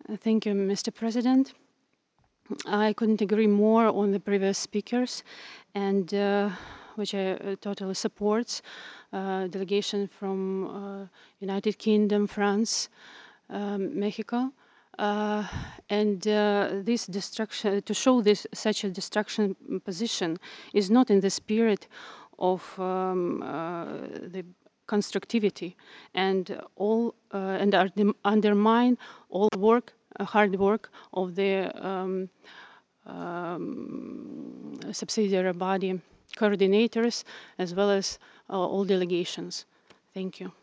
Thank you, Mr. President. I couldn't agree more on the previous speakers, and which I totally supports. Delegation from United Kingdom, France, Mexico, and this destruction, to show this such a destruction position, is not in the spirit of the constructivity, and undermine all work, hard work of the subsidiary body coordinators, as well as all delegations. Thank you.